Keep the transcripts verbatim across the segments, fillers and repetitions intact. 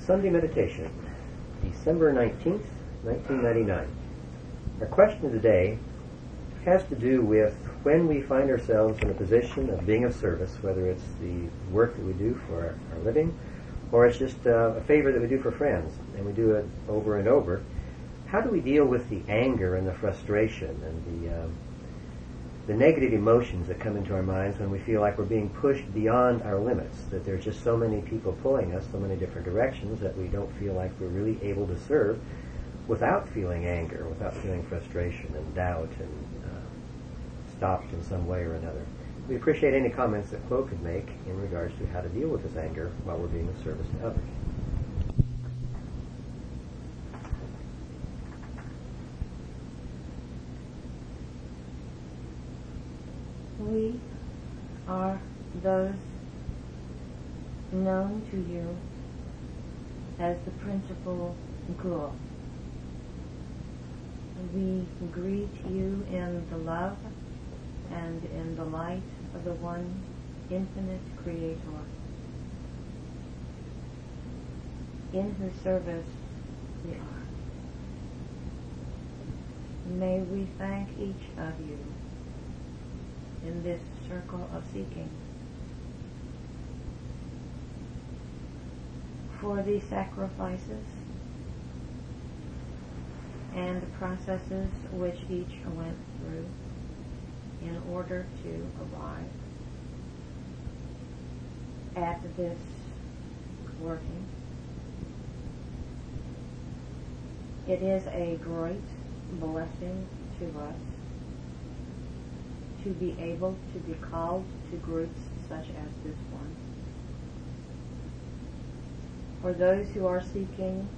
Sunday Meditation, December nineteenth, nineteen ninety-nine. Our question today has to do with when we find ourselves in a position of being of service, whether it's the work that we do for our, our living, or it's just uh, a favor that we do for friends, and we do it over and over. How do we deal with the anger and the frustration and the um, the negative emotions that come into our minds when we feel like we're being pushed beyond our limits, that there's just so many people pulling us so many different directions that we don't feel like we're really able to serve without feeling anger, without feeling frustration and doubt and uh, stopped in some way or another? We appreciate any comments that Chloe could make in regards to how to deal with this anger while we're being of service to others. We are those known to you as the principal Guo. We greet you in the love and in the light of the one infinite Creator, in whose service we are. May we thank each of you in this circle of seeking for the sacrifices and the processes which each went through in order to arrive at this working. It is a great blessing to us to be able to be called to groups such as this one. For those who are seeking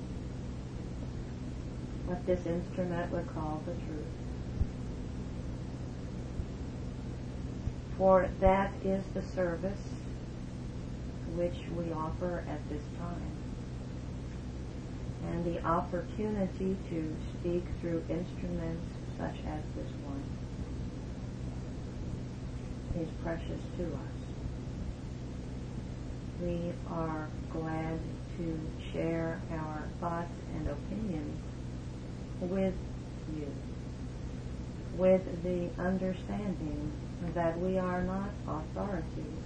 what this instrument would call the truth. For that is the service which we offer at this time. And the opportunity to speak through instruments such as this one is precious to us. We are glad to share our thoughts and opinions with you, with the understanding that we are not authorities,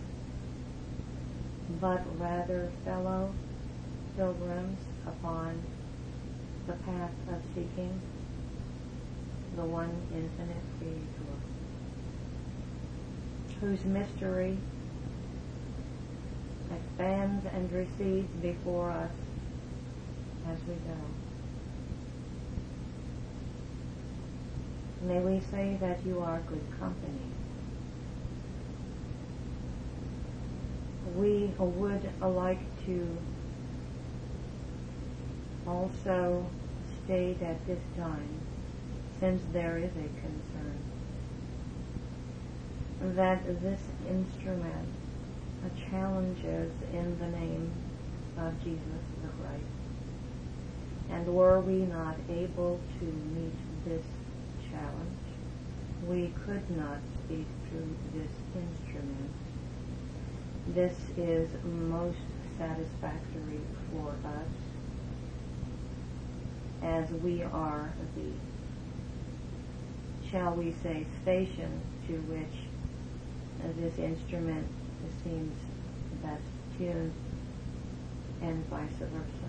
but rather fellow pilgrims upon the path of seeking the one infinite Creator, whose mystery expands and recedes before us as we go. May we say that you are good company. We would like to also state at this time, since there is a concern, that this instrument challenges in the name of Jesus the Christ. And were we not able to meet this challenge, we could not speak through this instrument. This is most satisfactory for us, as we are the, shall we say, station to which this instrument seems best tuned, and vice versa.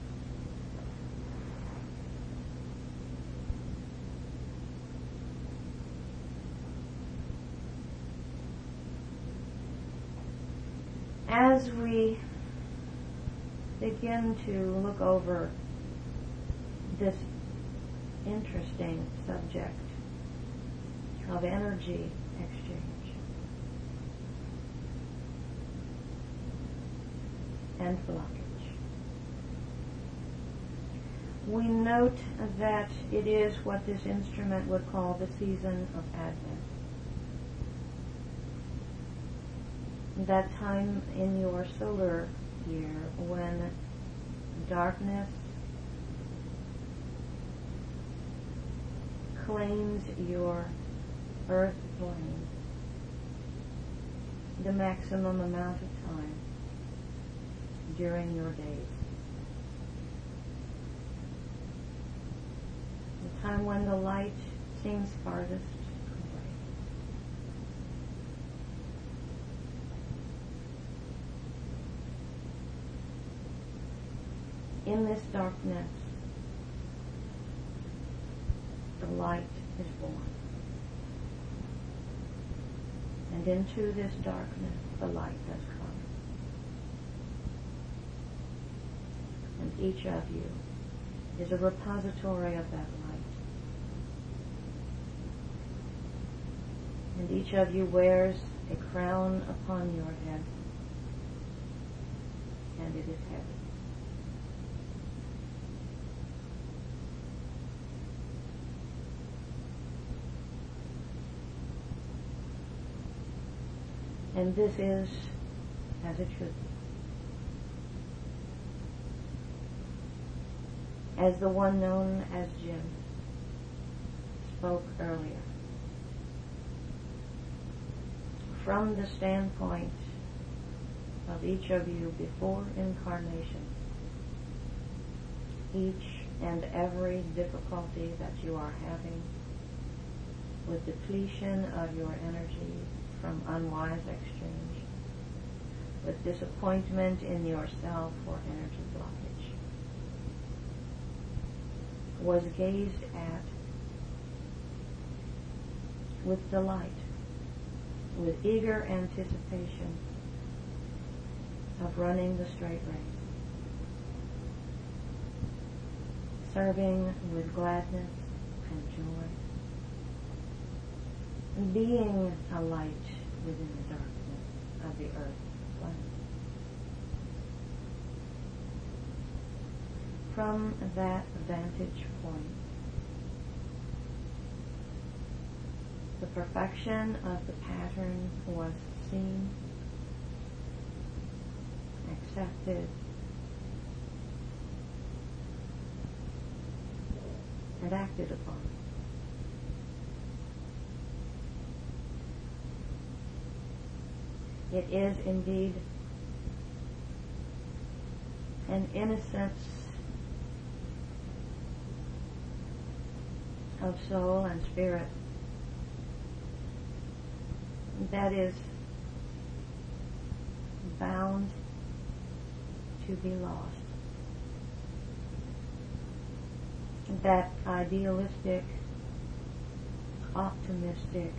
As we begin to look over this interesting subject of energy exchange and blockage, we note that it is what this instrument would call the season of Advent. That time in your solar year when darkness claims your earth plane the maximum amount of time during your days. when the light seems farthest away. In this darkness, the light is born. And into this darkness, the light has come. And each of you is a repository of that light. And each of you wears a crown upon your head, and it is heavy. And this is as it should be. As the one known as Jim spoke earlier, from the standpoint of each of you before incarnation, each and every difficulty that you are having with depletion of your energy from unwise exchange, with disappointment in yourself or energy blockage, was gazed at with delight, with eager anticipation of running the straight race, serving with gladness and joy, and being a light within the darkness of the earth planet. From that vantage point, the perfection of the pattern was seen, accepted, and acted upon. It is indeed an innocence of soul and spirit that is bound to be lost. That idealistic, optimistic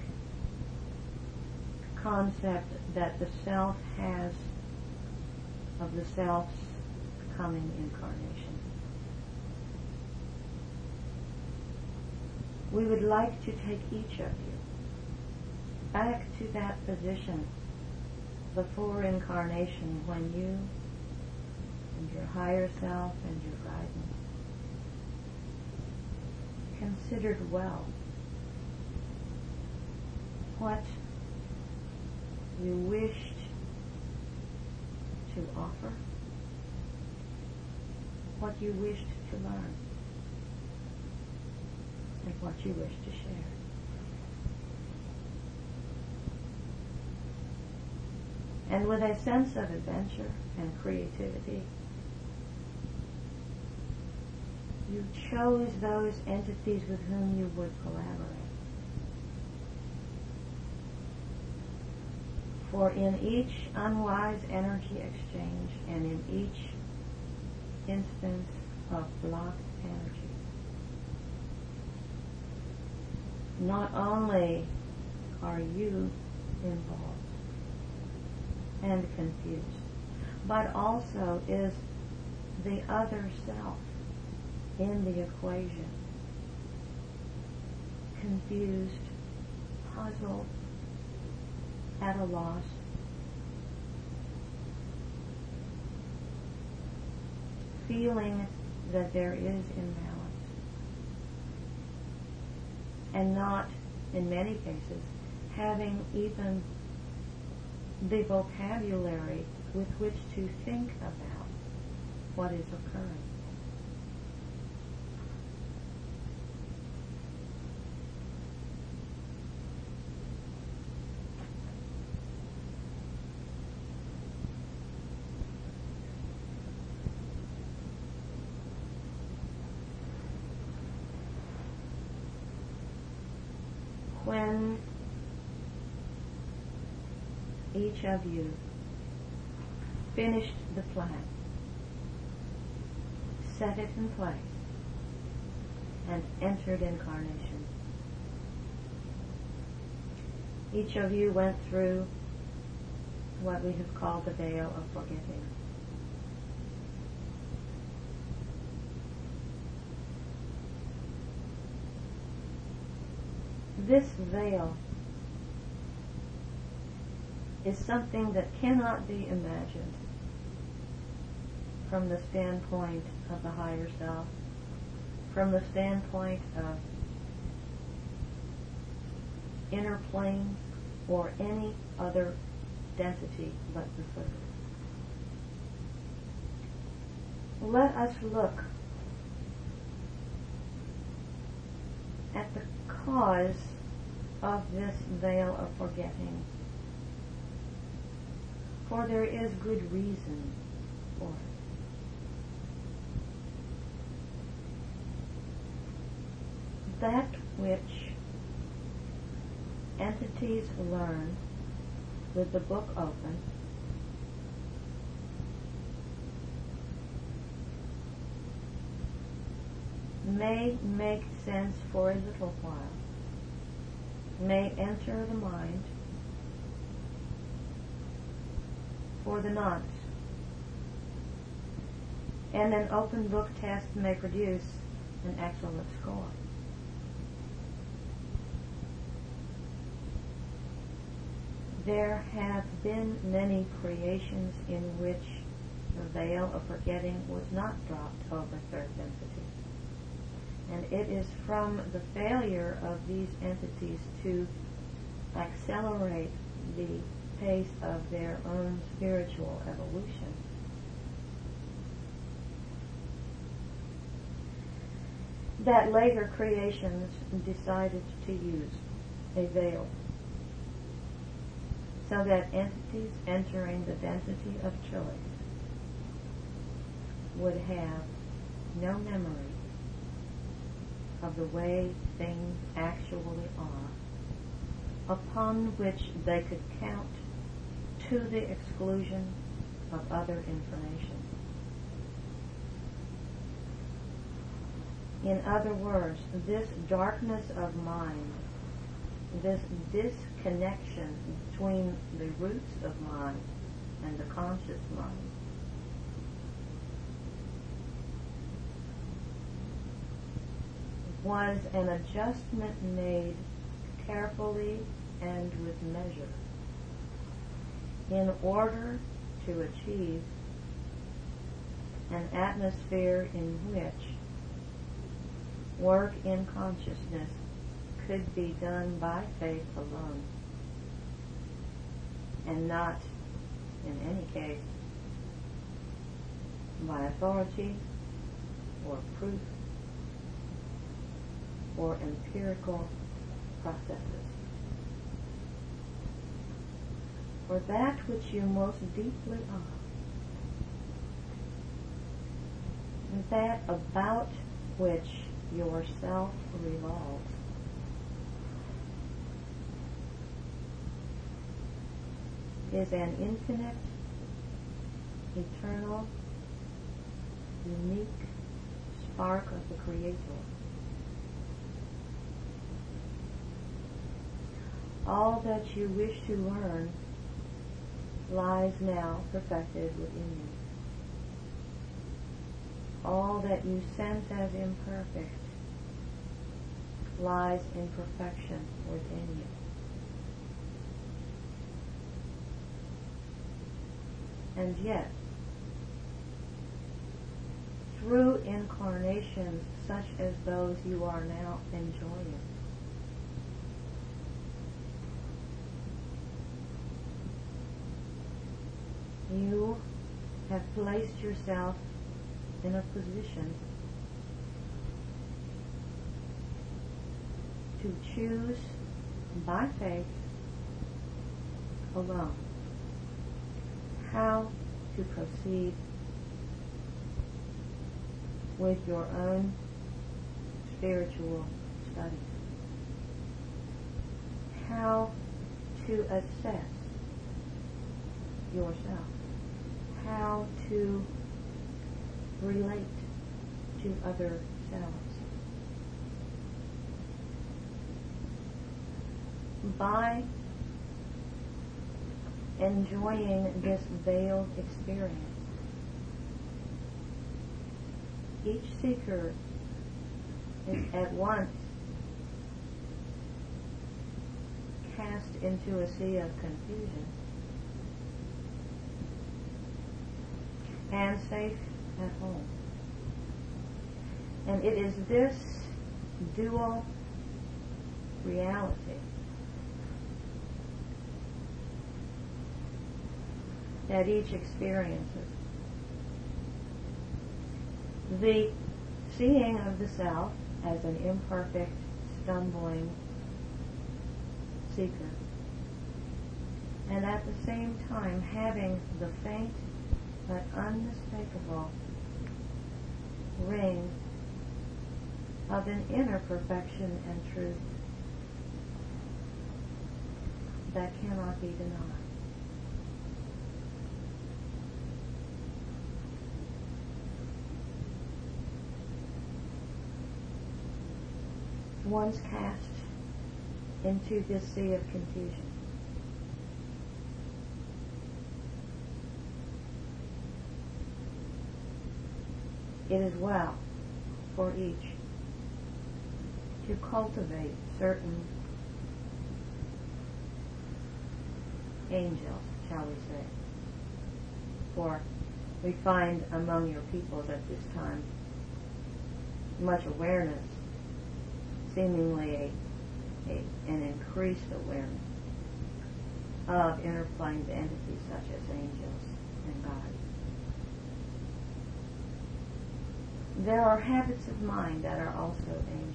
concept that the self has of the self's coming incarnation. We would like to take each of you back to that position before incarnation when you and your higher self and your guidance considered well what you wished to offer, what you wished to learn, and what you wished to share. And with a sense of adventure and creativity, you chose those entities with whom you would collaborate. For in each unwise energy exchange and in each instance of blocked energy, not only are you involved and confused, but also is the other self in the equation confused, puzzled, at a loss, feeling that there is imbalance, and not, in many cases, having even the vocabulary with which to think about what is occurring. when each of you finished the plan, set it in place, and entered incarnation. Each of you went through what we have called the veil of forgetting. This veil is something that cannot be imagined from the standpoint of the higher self, from the standpoint of inner plane or any other density but the third. Let us look at the cause of this veil of forgetting, for there is good reason for it. That which entities learn with the book open may make sense for a little while, may enter the mind for the nonce, and an open book test may produce an excellent score. There have been many creations in which the veil of forgetting was not dropped over third density. And it is from the failure of these entities to accelerate the pace of their own spiritual evolution that later creations decided to use a veil, so that entities entering the density of choice would have no memory of the way things actually are, upon which they could count to the exclusion of other information. In other words, this darkness of mind, this disconnection between the roots of mind and the conscious mind, was an adjustment made carefully and with measure in order to achieve an atmosphere in which work in consciousness could be done by faith alone, and not, in any case, by authority or proof or empirical processes. For that which you most deeply are, that about which yourself revolves, is an infinite, eternal, unique spark of the Creator. All that you wish to learn lies now perfected within you. All that you sense as imperfect lies in perfection within you. And yet, through incarnations such as those you are now enjoying, you have placed yourself in a position to choose by faith alone how to proceed with your own spiritual studies. how to assess yourself, how to relate to other selves. By enjoying this veiled experience, each seeker is at once cast into a sea of confusion and safe at home. And it is this dual reality that each experiences. The seeing of the self as an imperfect, stumbling seeker, and at the same time having the faint but unmistakable ring of an inner perfection and truth that cannot be denied. Once cast into this sea of confusion, it is well for each to cultivate certain angels, shall we say. For we find among your peoples at this time much awareness, seemingly a, a, an increased awareness of interplaned entities such as angels and gods. There are habits of mind that are also angels.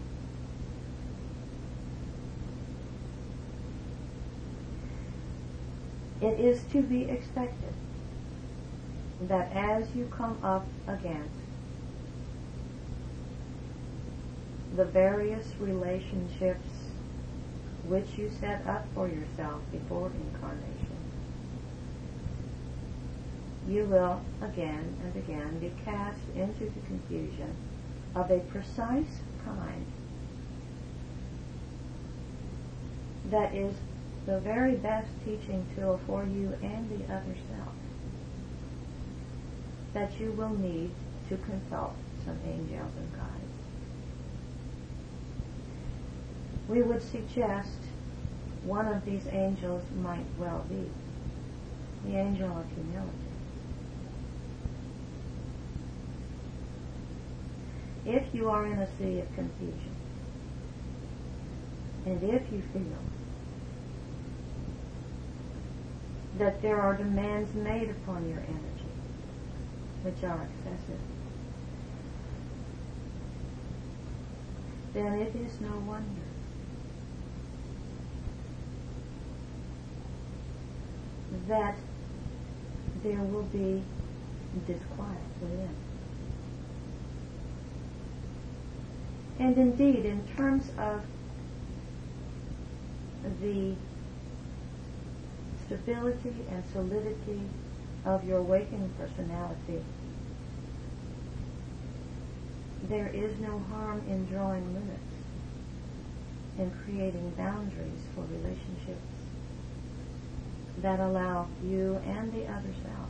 It is to be expected that as you come up against the various relationships which you set up for yourself before incarnation, you will again and again be cast into the confusion of a precise kind that is the very best teaching tool for you and the other self, that you will need to consult some angels and guides. We would suggest one of these angels might well be the angel of humility. If you are in a sea of confusion, and if you feel that there are demands made upon your energy which are excessive, then it is no wonder that there will be disquiet within. And indeed, in terms of the stability and solidity of your waking personality, there is no harm in drawing limits and creating boundaries for relationships that allow you and the other self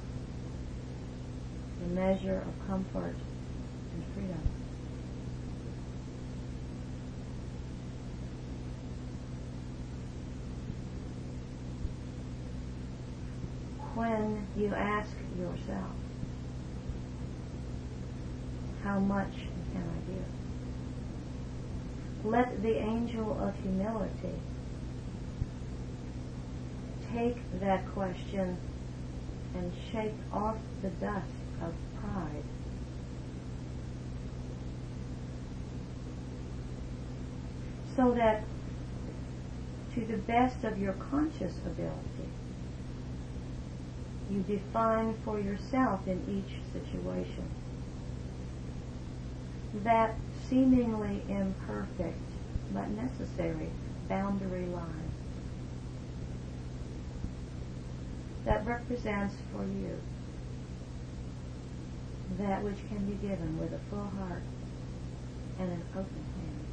a measure of comfort and freedom. When you ask yourself, how much can I give? Let the angel of humility take that question and shake off the dust of pride. So that to the best of your conscious ability, you define for yourself in each situation that seemingly imperfect but necessary boundary line that represents for you that which can be given with a full heart and an open hand.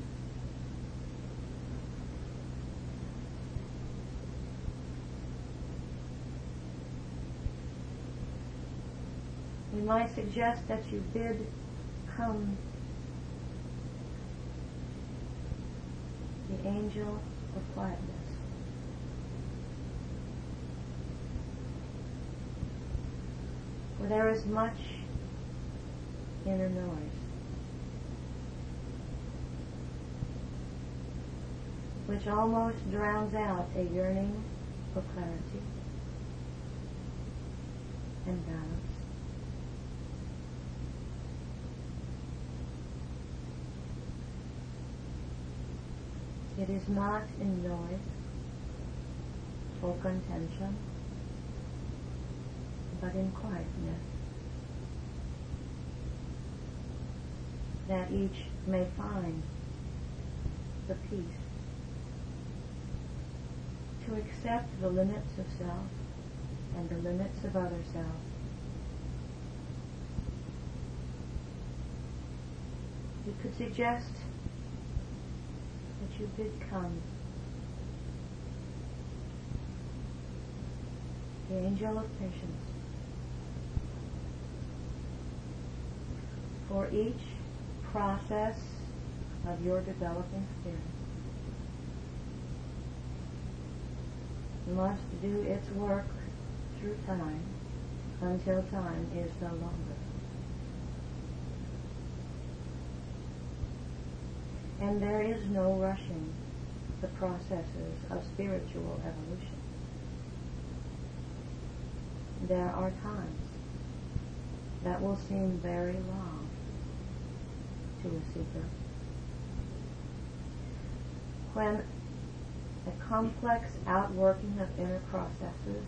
We might suggest that you bid come the angel of quietness. For there is much inner noise, which almost drowns out a yearning for clarity and balance. It is not in noise or contention, but in quietness, that each may find the peace to accept the limits of self and the limits of other self. You could suggest that you bid come the angel of patience for each process of your developing spirit must do its work through time until time is no longer. And there is no rushing the processes of spiritual evolution. There are times that will seem very long to a seeker, when a complex outworking of inner processes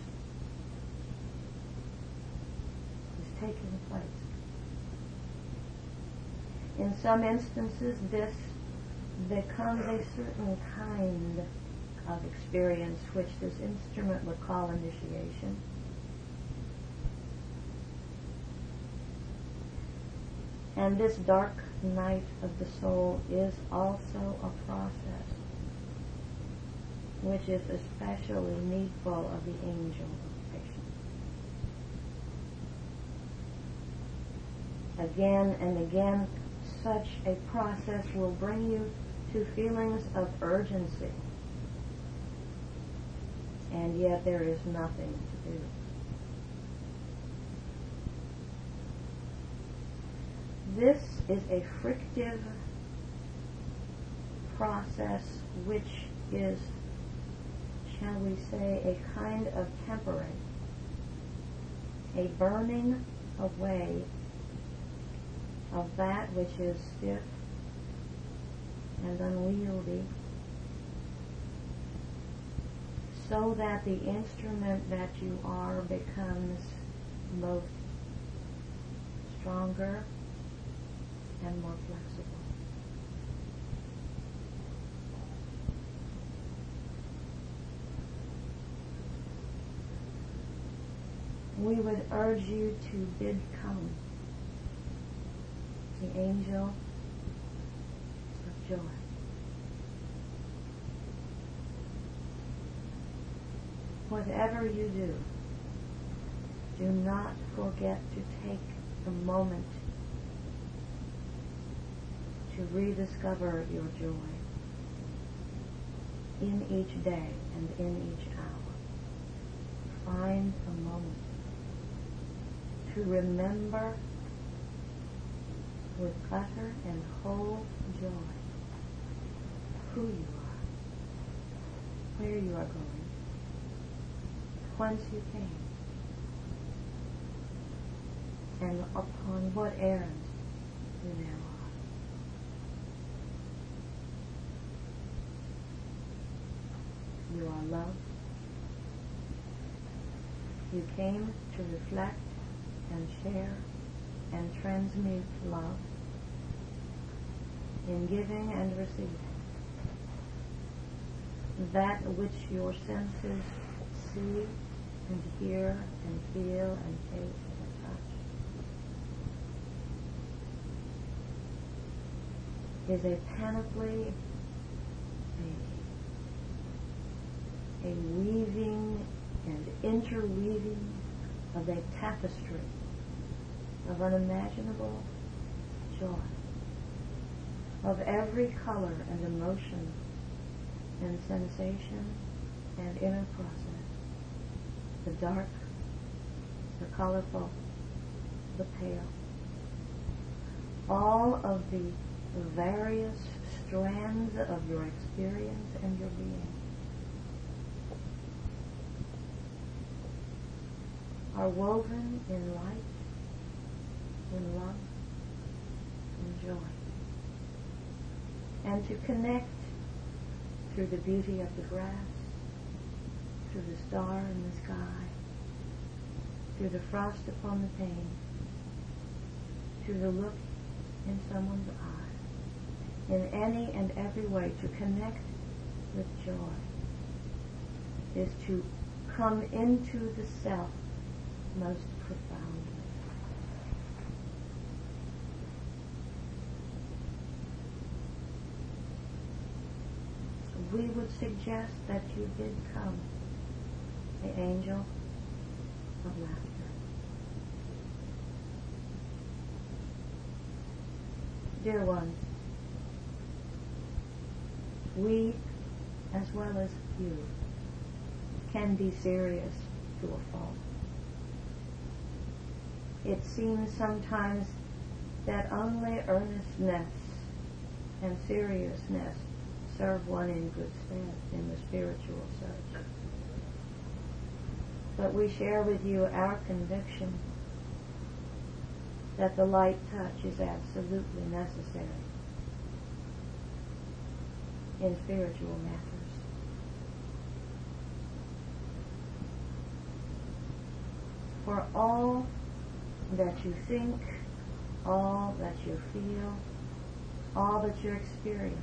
is taking place. In some instances, this becomes a certain kind of experience which this instrument would call initiation. And this dark night of the soul is also a process which is especially needful of the angel of patience. Again and again, such a process will bring you to feelings of urgency, and yet there is nothing to do. This is a frictive process which is, shall we say, a kind of tempering, a burning away of that which is stiff and unwieldy, so that the instrument that you are becomes both stronger and more flexible. We would urge you to bid come the angel of joy. Whatever you do, do not forget to take a moment to rediscover your joy in each day and in each hour. Find a moment to remember with utter and whole joy who you are, where you are going, whence you came, and upon what errand you now are. You are loved. You came to reflect and share and transmute love in giving and receiving. That which your senses see and hear and feel and taste and touch is a panoply, a, a weaving and interweaving of a tapestry of unimaginable joy, of every color and emotion and sensation and inner process, the dark, the colorful, the pale, all of the various strands of your experience and your being are woven in light, in love, in joy. And to connect through the beauty of the grass, through the star in the sky, through the frost upon the pane, through the look in someone's eye, in any and every way, to connect with joy is to come into the self most profoundly. We would suggest that you did come, the angel of laughter. Dear ones, we, as well as you, can be serious to a fault. It seems sometimes that only earnestness and seriousness serve one in good stead in the spiritual search. But we share with you our conviction that the light touch is absolutely necessary in spiritual matters. For all that you think, all that you feel, all that you experience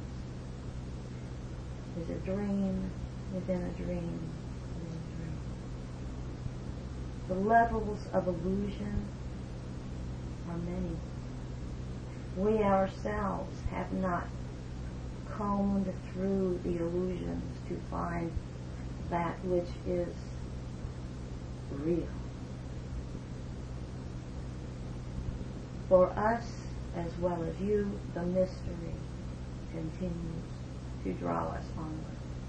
is a dream within a dream within a dream. The levels of illusion are many. We ourselves have not combed through the illusions to find that which is real. For us, as well as you, the mystery continues to draw us onward.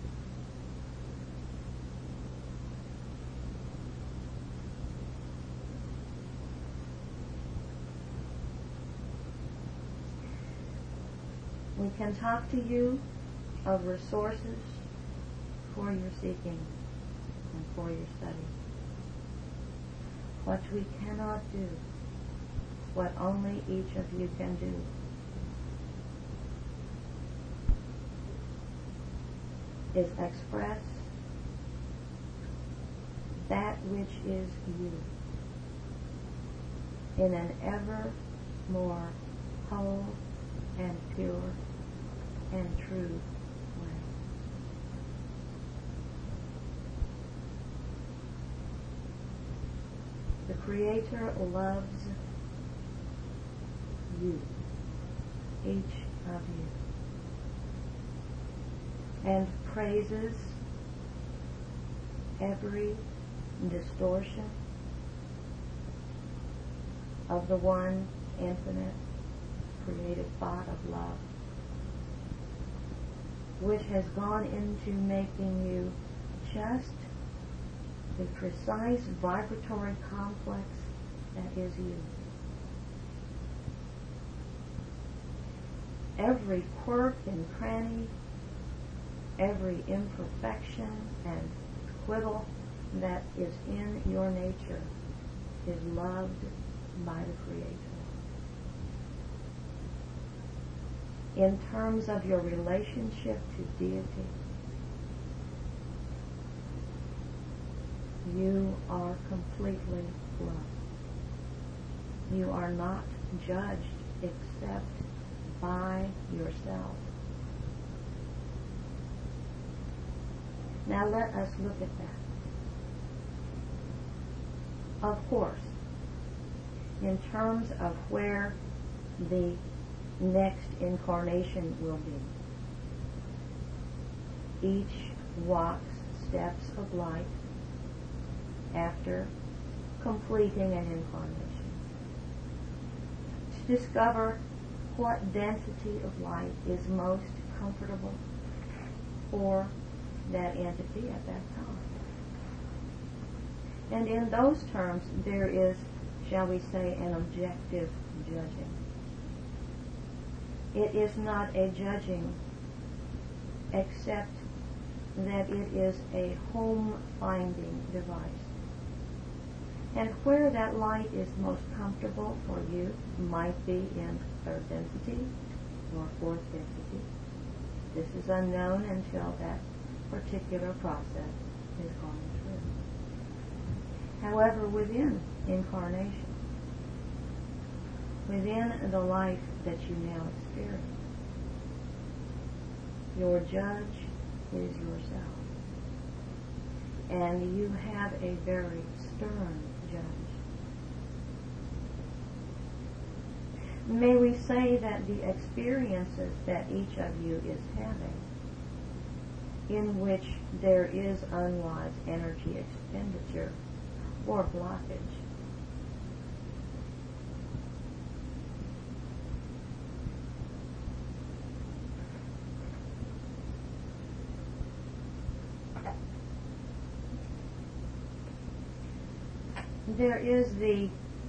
We can talk to you of resources for your seeking and for your study. What we cannot do, what only each of you can do, is express that which is you in an ever more whole and pure and true way. The Creator loves you, each of you, and praises every distortion of the one infinite creative thought of love, which has gone into making you just the precise vibratory complex that is you. Every quirk and cranny, every imperfection and quibble that is in your nature is loved by the Creator. In terms of your relationship to deity, you are completely loved. You are not judged except by yourself. Now let us look at that. Of course, in terms of where the next incarnation will be, each walks steps of light after completing an incarnation to discover what density of light is most comfortable for that entity at that time. And in those terms, there is, shall we say, an objective judging. It is not a judging except that it is a home-finding device. And where that light is most comfortable for you might be in third density or fourth density. This is unknown until that particular process is gone through. However, within incarnation, within the life that you now experience, your judge is yourself. And you have a very stern judge. May we say that the experiences that each of you is having, in which there is unwise energy expenditure or blockage, there is the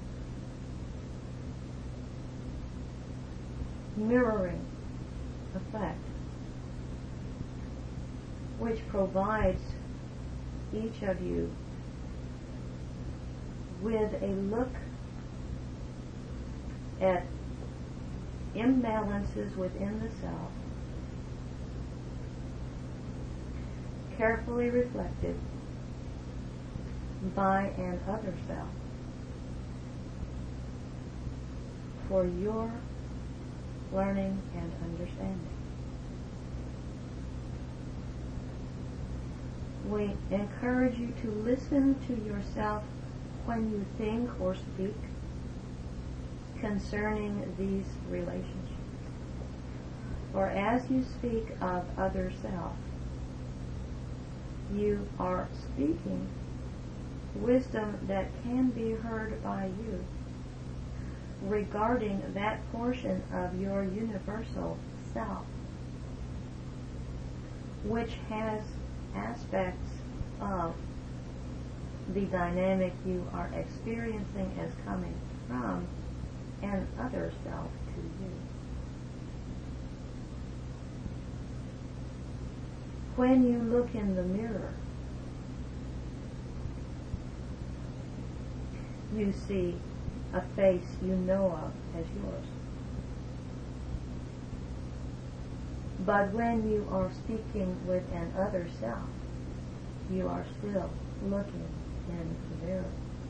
mirroring effect, which provides each of you with a look at imbalances within the self, carefully reflected by an other self, for your learning and understanding. We encourage you to listen to yourself when you think or speak concerning these relationships. For as you speak of other self, you are speaking wisdom that can be heard by you regarding that portion of your universal self which has aspects of the dynamic you are experiencing as coming from an other self to you. When you look in the mirror, you see a face you know of as yours. But when you are speaking with an other self, you are still looking in the mirror.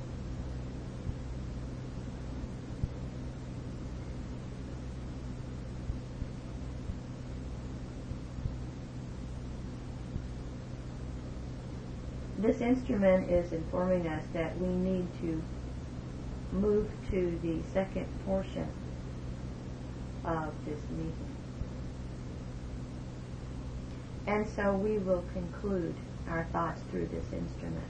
This instrument is informing us that we need to move to the second portion of this meeting. And so we will conclude our thoughts through this instrument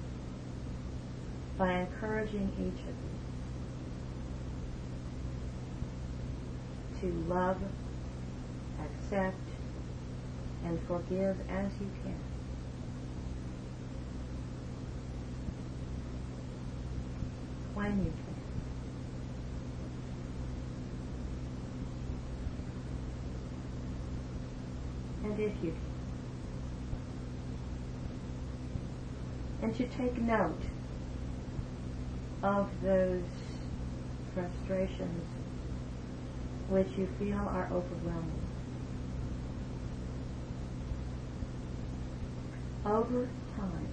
by encouraging each of you to love, accept, and forgive as you can. When you can. And if you can. And to take note of those frustrations which you feel are overwhelming. Over time,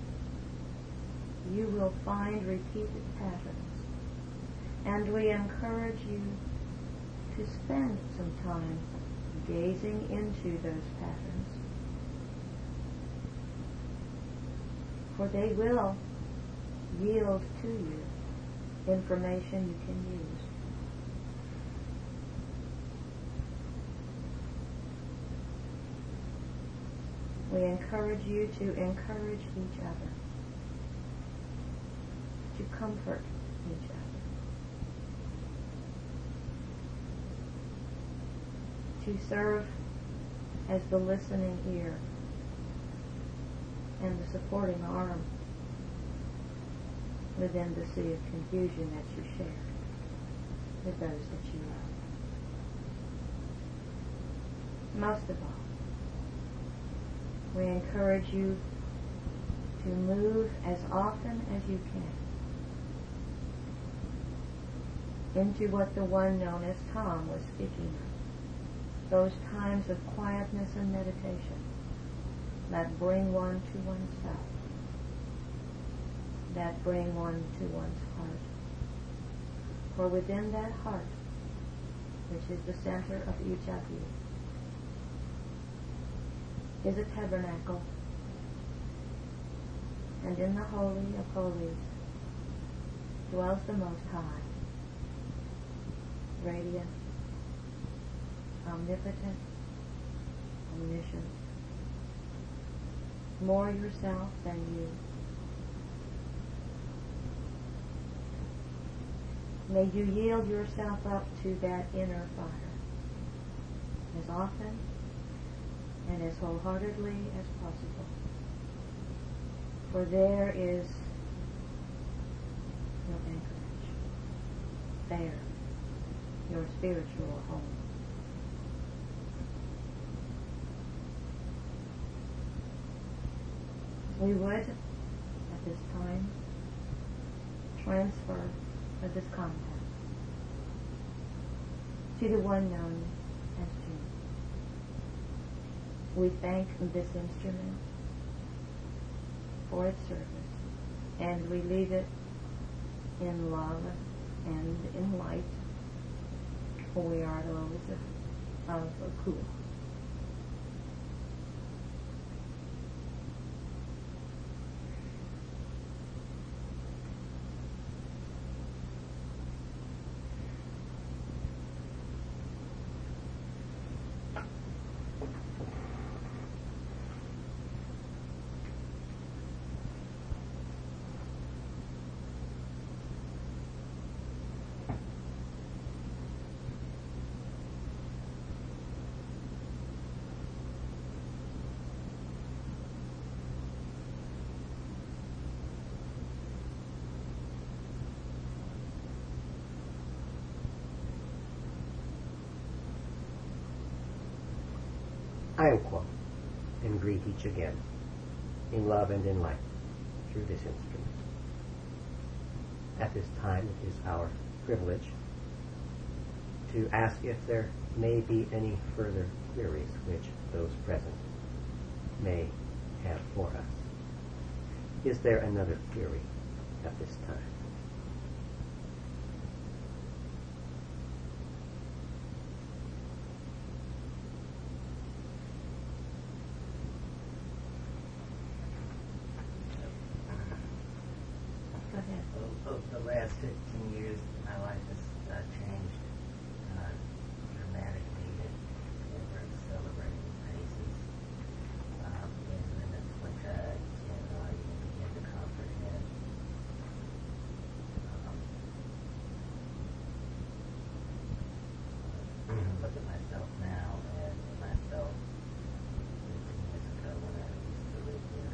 you will find repeated patterns, and we encourage you to spend some time gazing into those patterns, for they will yield to you information you can use. We encourage you to encourage each other, to comfort each other, to serve as the listening ear and the supporting arm within the sea of confusion that you share with those that you love. Most of all, we encourage you to move as often as you can into what the one known as Tom was speaking of, those times of quietness and meditation that bring one to oneself, that bring one to one's heart. For within that heart, which is the center of each of you, is a tabernacle, and in the Holy of Holies dwells the Most High, radiant, omnipotent, omniscient, more yourself than you. May you yield yourself up to that inner fire as often and as wholeheartedly as possible. For there is your anchorage, there, your spiritual home. We would, at this time, transfer of this contact to the one known as Jesus. We thank this instrument for its service, and we leave it in love and in light, for we are those of, of Kua. I am Kwa, and greet each again, in love and in light, through this instrument. At this time, it is our privilege to ask if there may be any further queries which those present may have for us. Is there another query at this time? The last fifteen years, my life has uh, changed uh, dramatically at over celebrating paces um, in limits which I cannot even begin to comprehend. Um, look at myself now and myself fifteen years ago when I used to live here.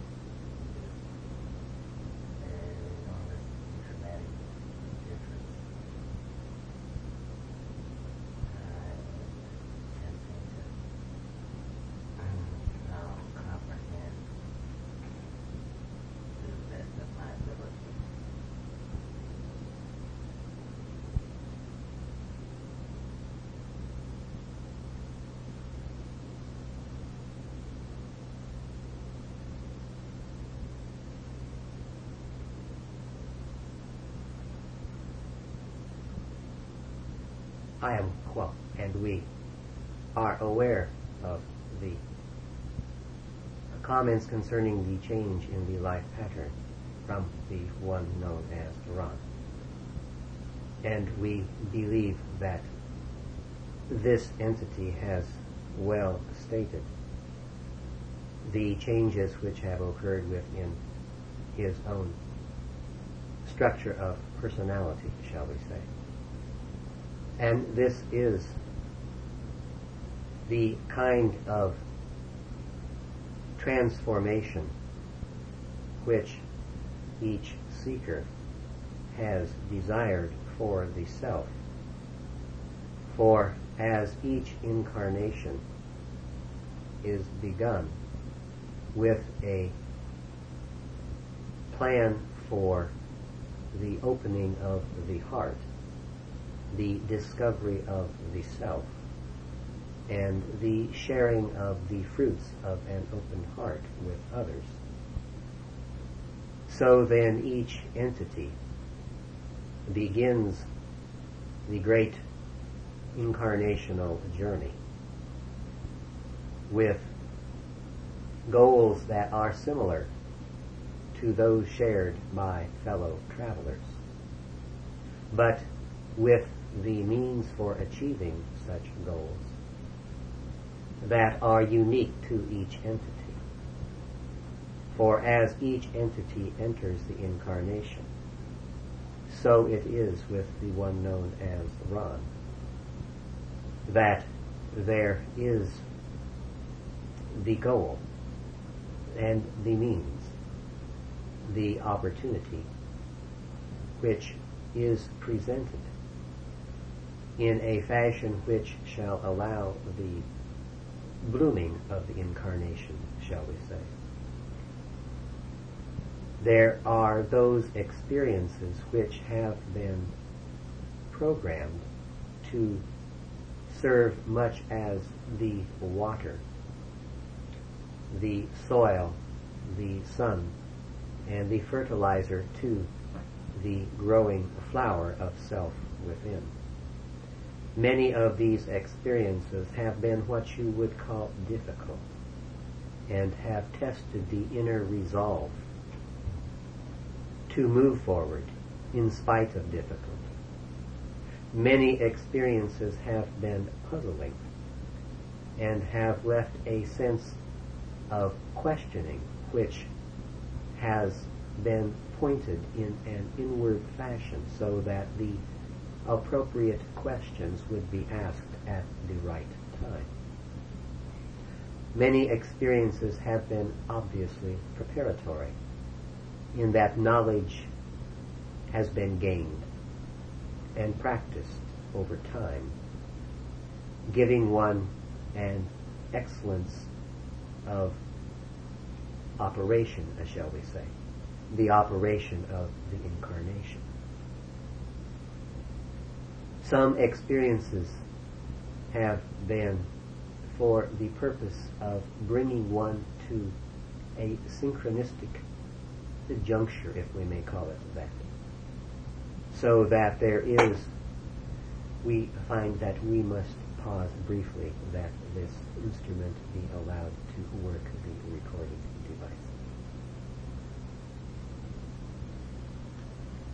I am Kwa, and we are aware of the comments concerning the change in the life pattern from the one known as Ron. And we believe that this entity has well stated the changes which have occurred within his own structure of personality, shall we say. And this is the kind of transformation which each seeker has desired for the self. For as each incarnation is begun with a plan for the opening of the heart, the discovery of the self, and the sharing of the fruits of an open heart with others. So then each entity begins the great incarnational journey with goals that are similar to those shared by fellow travelers, but with the means for achieving such goals that are unique to each entity. For as each entity enters the incarnation, so it is with the one known as Ron, that there is the goal and the means, the opportunity, which is presented in a fashion which shall allow the blooming of the incarnation, shall we say. There are those experiences which have been programmed to serve much as the water, the soil, the sun, and the fertilizer to the growing flower of self within. Many of these experiences have been what you would call difficult and have tested the inner resolve to move forward in spite of difficulty. Many experiences have been puzzling and have left a sense of questioning which has been pointed in an inward fashion so that the appropriate questions would be asked at the right time. Many experiences have been obviously preparatory, in that knowledge has been gained and practiced over time, giving one an excellence of operation, as shall we say, the operation of the incarnation. Some experiences have been for the purpose of bringing one to a synchronistic juncture, if we may call it that, so that there is, we find that we must pause briefly that this instrument be allowed to work the recording device.